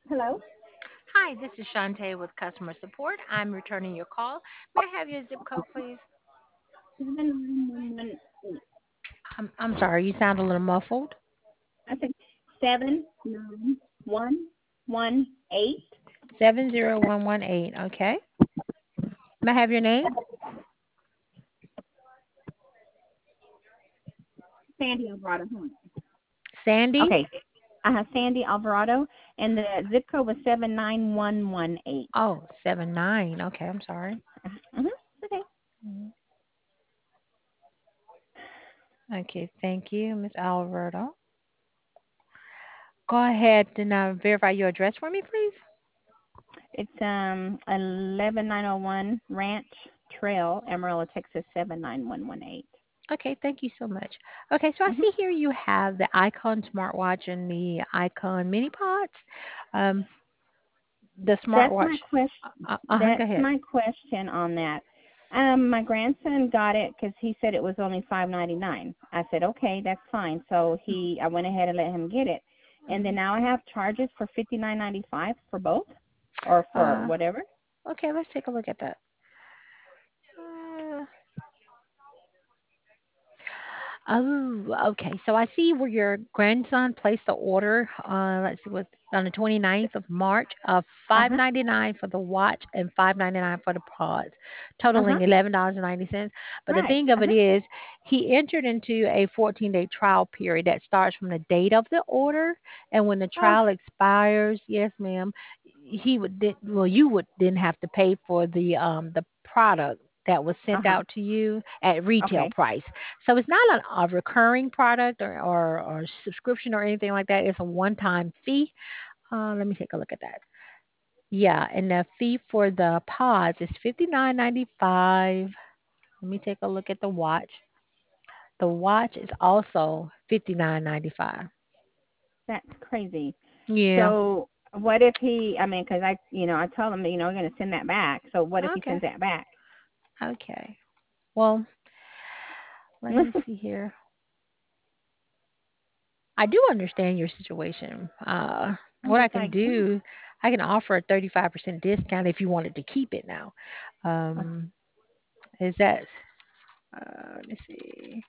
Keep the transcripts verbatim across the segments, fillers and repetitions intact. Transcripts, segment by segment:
Hello? Hi, this is Shantae with customer support. I'm returning your call. May I have your zip code, please? seven nine one one eight. I'm, I'm sorry, you sound a little muffled. I said seven nine one one eight. seven zero one one eight, okay. May I have your name? Sandy Alvarado. Hold on. Sandy? Okay. I have Sandy Alvarado, and the zip code was seven nine one one eight. Oh, seven nine. Okay, I'm sorry. Mm-hmm. Okay. Mhm. Okay, thank you, Miss Alberto. Go ahead and uh, verify your address for me, please. It's um eleven nine oh one Ranch Trail, Amarillo, Texas seven nine one one eight. Okay, thank you so much. Okay, so I Mm-hmm. see here you have the Icon smartwatch and the Icon mini pods. Um, the That's smartwatch. my question. Uh, uh, go That's ahead. my question on that. Um, my grandson got it because he said it was only five ninety nine. I said okay, that's fine. So he, I went ahead and let him get it, and then now I have charges for fifty nine ninety five for both, or for Uh, whatever. okay, let's take a look at that. Uh, oh, okay. So I see where your grandson placed the order. Uh, let's see, what on the twenty ninth of March of Uh five huh. ninety nine for the watch and five ninety nine for the pods, Uh huh. totaling eleven dollars and ninety cents. But the Right. thing of Uh it huh. is, he entered into a fourteen day trial period that starts from the date of the order, and when the Oh. trial expires, yes, ma'am, he would then, well, you would then have to pay for the um the product that was Uh sent huh. out to you at retail Okay. price. So it's not a, a recurring product or, or, or subscription or anything like that. It's a one time fee. Uh, let me take a look at that. Yeah, and the fee for the pods is fifty nine ninety five. Let me take a look at the watch. The watch is also fifty nine ninety five. That's crazy. Yeah. So what if he? I mean, because I, you know, I told him, you know, we're gonna send that back. So what if he Okay. sends that back? Okay. Well, let me see here. I do understand your situation. Uh, I'm what I just can like, oh, do, I can offer a thirty-five percent discount if you wanted to keep it now. Um, is that, uh, let me see.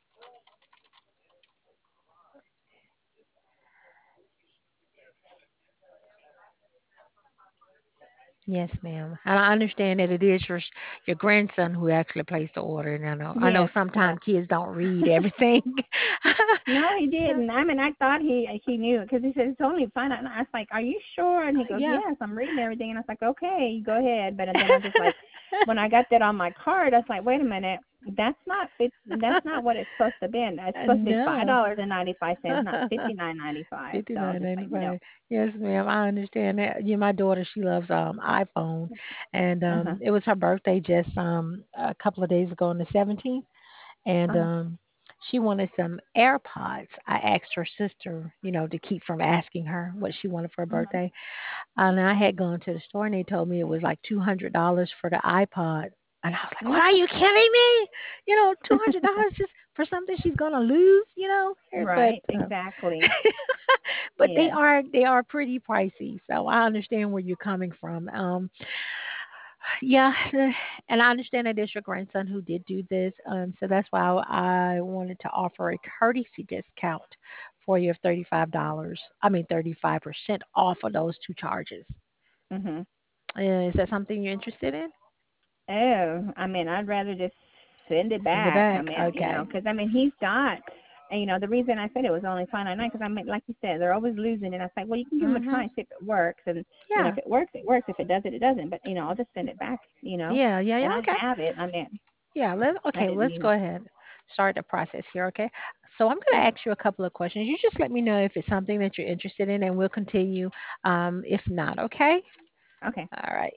Yes, ma'am. And I understand that it is your your grandson who actually placed the order. And I know I know yes, yes. sometimes kids don't read everything. No, he So, didn't. I mean, I thought he he knew because he said it's only fine. And I was like, "Are you sure?" And he goes, yeah. "Yes, I'm reading everything." And I was like, "Okay, go ahead." But then I was just like, when I got that on my card, I was like, "Wait a minute, that's not fit. That's not what it's supposed to be. It's supposed to be five No. dollars and ninety five cents, not fifty nine ninety five." Fifty So I was nine just ninety like, "No." five. Yes, ma'am. I understand that. Yeah, my daughter, she loves um iPhone, and Uh huh. um it was her birthday just um a couple of days ago on the seventeenth, and Uh huh. um she wanted some AirPods. I asked her sister, you know, to keep from asking her what she wanted for her Uh birthday, and I had gone to the store and they told me it was like two hundred dollars for the iPod. And I was like, "What, are you kidding me? You know, two hundred dollars just for something she's gonna lose, you know?" Eh, But Right. uh, Exactly. but they Yes. are they are pretty pricey, so I understand where you're coming from. Um, yeah, and I understand that it's your grandson who did do this, um, so that's why I wanted to offer a courtesy discount for you of thirty-five dollars. I mean, thirty-five percent off of those two charges. Mhm. Uh, is that something you're interested in? Oh, I mean, I'd rather just send it Send it back. I back. mean, you know, Okay. because I mean, he's got, and, you know, the reason I said it was only five ninety nine because I mean, like you said, they're always losing, and I was like, well, you can give them a try Mhm. and see if it works, and you know, Yeah. if it works, it works. If it doesn't, it doesn't. But you know, I'll just send it back. You know, Yeah. Yeah. and Yeah. I Okay. have it. I mean, Yeah. Let I Okay. didn't Let's mean. go ahead. Start the process here. Okay. So I'm going to ask you a couple of questions. You just let me know if it's something that you're interested in, and we'll continue. Um, if not, okay. Okay. All right.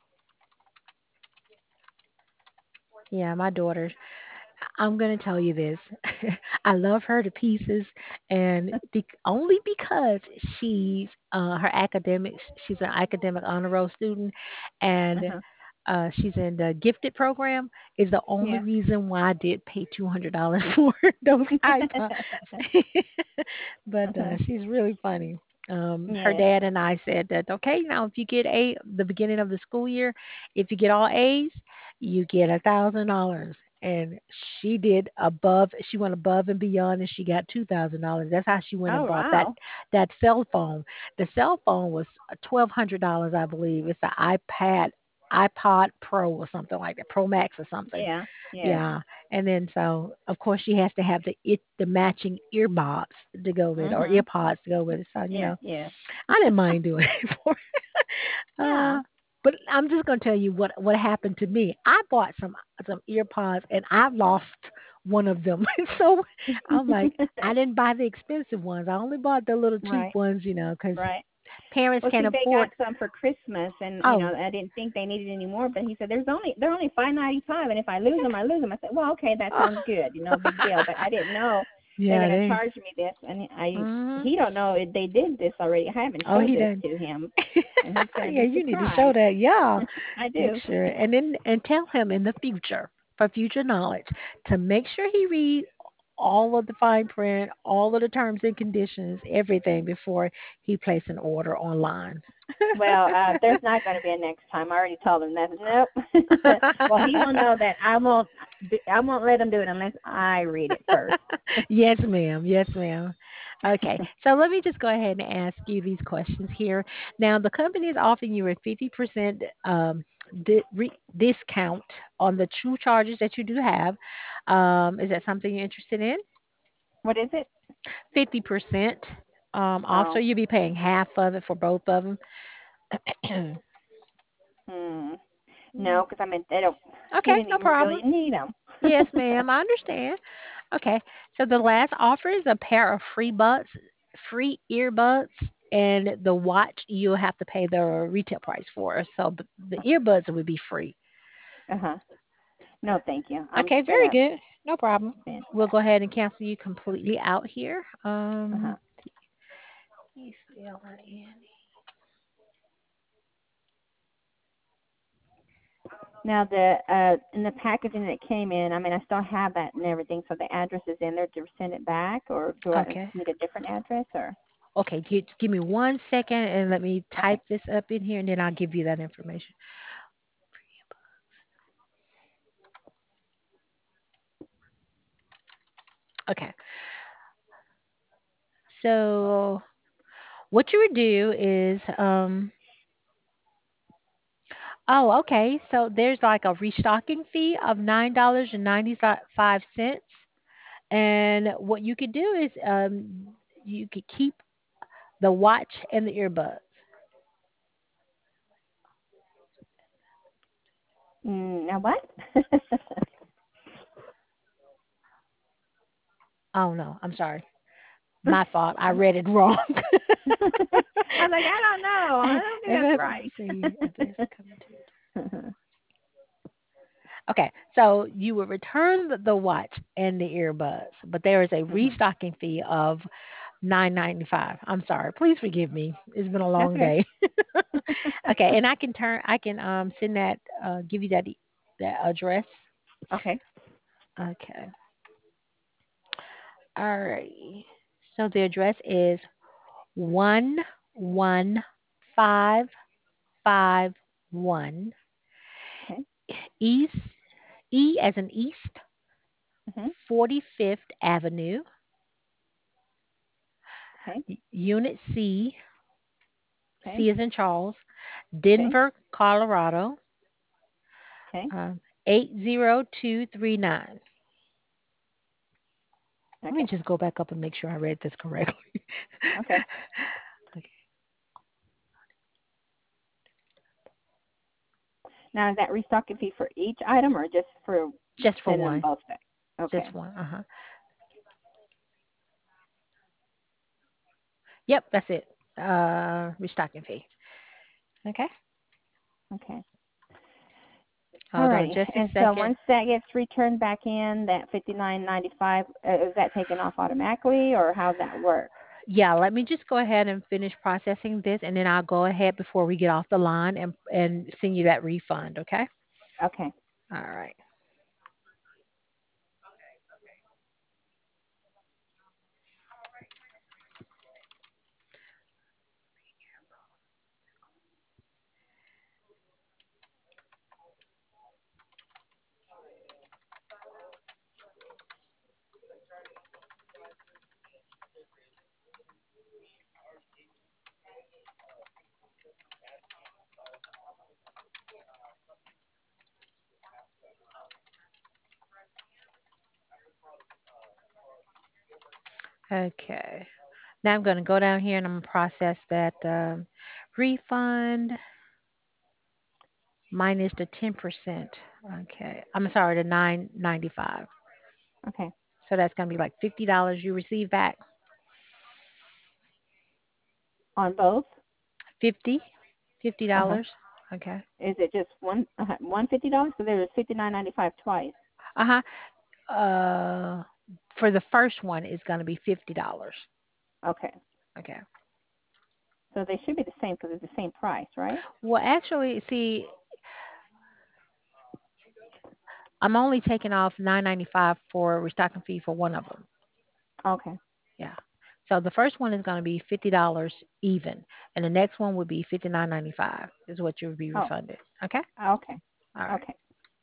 Yeah, my daughter. I'm going to tell you this. I love her to pieces, and be- only because she's uh, her academics. She's an academic honor roll student, Uh and huh. uh, she's in the gifted program. Is the only Yeah. reason why I did pay two hundred dollars for those iPods. But uh-huh. uh, she's really funny. Um, her Yes. dad and I said that okay, now if you get a the beginning of the school year, if you get all A's, you get a thousand dollars. And she did above. She went above and beyond, and she got two thousand dollars. That's how she went and Oh bought that wow. that cell phone. The cell phone was twelve hundred dollars, I believe. It's an iPad, iPod Pro or something like that, Pro Max or something. Yeah. Yes. Yeah, and then so of course she has to have the it the matching earbuds to go with, or Mhm. earpods to go with it. So you Yeah. know, Yeah. I didn't mind doing it for her. Yeah. Uh, but I'm just gonna tell you what what happened to me. I bought some some earpods and I lost one of them. So I'm like, I didn't buy the expensive ones. I only bought the little cheap Right. ones, you know, because Right. parents Well, can't see, they got afford. some for Christmas, and you Oh, know, I didn't think they needed any more. But he said, "There's only they're only five ninety five, and if I lose them, I lose them." I said, "Well, okay, that oh. sounds good. You know, big deal." But I didn't know they're Yeah, gonna they. charge me this, and I Hmm. he don't know if they did this already. I haven't Oh, showed he this done. to him, and he's gonna Yeah, be you need to show surprised. that. Yeah, I make do. sure, and then and tell him in the future for future knowledge to make sure he read all of the fine print, all of the terms and conditions, everything before he place an order online. Well, uh, there's not going to be a next time. I already told him that. Nope. Well, he will know that I won't. do- I won't let him do it unless I read it first. Yes, ma'am. Yes, ma'am. Okay, so let me just go ahead and ask you these questions here. Now, the company is offering you a fifty percent um, di- re- discount on the true charges that you do have. Um, is that something you're interested in? What is it? fifty percent um, off, so Oh. you'll be paying half of it for both of them. Hmm. No, because I mean they don't. He Okay, didn't no even problem. really need them. Yes, ma'am, I understand. Okay, so the last offer is a pair of free buds, free earbuds, and the watch you'll have to pay the retail price for. So the, the earbuds would be free. Uh huh. No, thank you. I'm Okay, very gonna. good. No problem. Uh We'll go ahead and cancel you completely out here. huh. Um, E C L I N. Now the uh in the packaging that came in, I mean I still have that and everything, so the address is in there to send it back, or do I Okay. need a different address, or? Okay, give, give me one second and let me Okay. type this up in here and then I'll give you that information. Okay. So what you would do is, um, oh, okay. So there's like a restocking fee of nine dollars and ninety five cents, and what you could do is, um, you could keep the watch and the earbuds. Mm, now what? Oh no, I'm sorry, my fault. I read it wrong. I was like, I don't know. I don't think that's Let's right. see if this coming to. Okay, so you would return the, the watch and the earbuds, but there is a Mhm. restocking fee of nine ninety five. I'm sorry. Please forgive me. It's been a That's long okay. day. Okay, and I can turn. I can um send that. Uh, give you that e- that address. Okay. Okay. All right. So the address is one one five five one Okay. East E as in East Mhm. Forty Fifth Avenue, Okay. Unit C. Okay. C as in Charles, Okay. Denver, Colorado, Okay. um, eight zero two three nine. Let me Okay. just go back up and make sure I read this correctly. Okay. Okay. Now is that restocking fee for each item or just for Just for sending them one. both back? Okay. Just one. Uh huh. Yep, that's it. Uh, restocking fee. Okay. Okay. Hold on Alrighty. just a And so second. once that gets returned back in, that fifty nine ninety five, uh, is that taken off automatically, or how's that work? Yeah, let me just go ahead and finish processing this, and then I'll go ahead before we get off the line and and send you that refund. Okay. Okay. All right. Okay. Now I'm going to go down here and I'm going to process that um, refund minus the ten percent. Okay. I'm sorry, the nine ninety-five. Okay. So that's going to be like fifty dollars you receive back. On both? fifty fifty Uh huh. dollars. Okay. Is it just one uh, one fifty dollars? So there was fifty nine ninety five twice. Uh-huh. Uh for the first one it's going to be fifty dollars. Okay. Okay. So they should be the same because it's the same price, right? Well, actually, see, I'm only taking off nine ninety-five for restocking fee for one of them. Okay. Yeah. So the first one is going to be fifty dollars even, and the next one would be fifty nine ninety five is what you would be Oh. refunded. Okay. Okay. All right. Okay.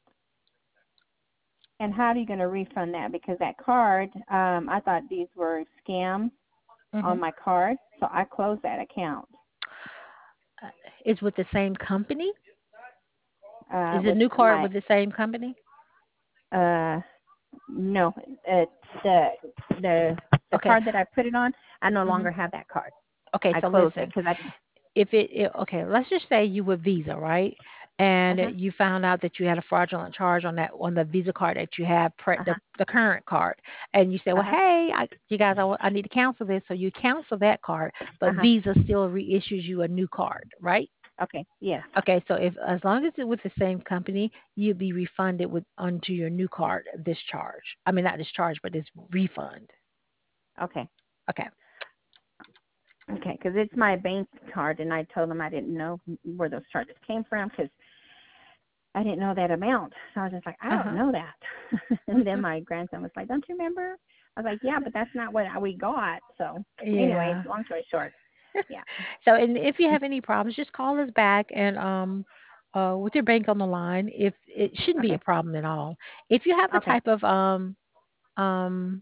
And how are you going to refund that? Because that card, um, I thought these were scams on Mhm. my card, so I closed that account. Uh, is with the same company? Uh, Is the with new card my with the same company? uh, no, it's the the the Okay. card that I put it on. I no Mhm. longer have that card. Okay. I So closed it listen, because I. if it, it okay, let's just say you were Visa, right? Uh And huh. you found out that you had a fraudulent charge on that on the Visa card that you have, pre, Uh the huh. the current card, and you say, Uh well, huh. hey, I, you guys, I, wa- I need to cancel this, so you cancel that card, Uh but huh. Visa still reissues you a new card, right? Okay. Yes. Okay, so if as long as it's with the same company, you'll be refunded with onto your new card this charge. I mean, not this charge, but this refund. Okay. Okay. Okay. Because it's my bank card, and I told them I didn't know where those charges came from because I didn't know that amount. So I was just like, I Uh don't huh. know that. And then my grandson was like, don't you remember? I was like, yeah, but that's not what we got. So anyway, Yeah. long story short, yeah. So, and if you have any problems, just call us back and um, uh, with your bank on the line. If it shouldn't be a Okay. problem at all. If you have a Okay. type of um um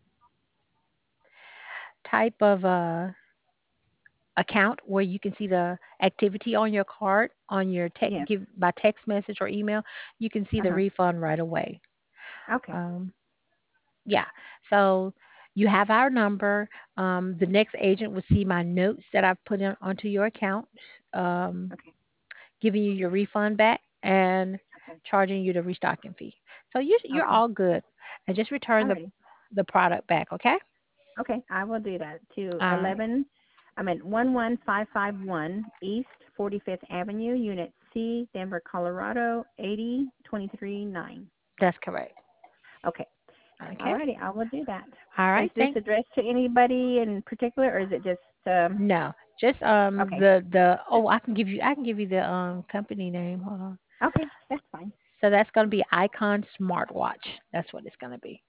type of uh account where you can see the activity on your card on your text Yes. give by text message or email, you can see the Uh-huh. refund right away. Okay. Um, yeah. So you have our number. Um, the next agent will see my notes that I've put in onto your account. Um, Okay. giving you your refund back and Okay. charging you the restocking fee. So you you're Okay. all good. And just return the Alrighty. the product back, okay? Okay. I will do that to All right. eleven, I mean, one one five five one East forty-fifth Avenue, Unit C, Denver, Colorado, eighty twenty-three nine. That's correct. Okay. Okay. Alrighty. I will do that. All Is right. this Thank addressed to anybody in particular, or is it just, um, no. Just um okay. the the oh I can give you I can give you the um company name. Hold on. Okay. That's fine. So that's gonna be Icon Smartwatch. That's what it's gonna be.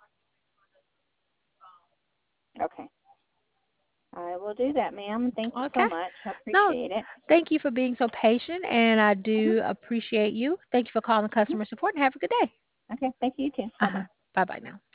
Okay. I will do that, ma'am. Thank you so Okay. much. I No, appreciate it. thank you for being so patient and I Hmm. do appreciate you. Thank you for calling customer support and have a good day. Okay. Thank you, too. Bye-bye. Uh-huh. Bye bye now.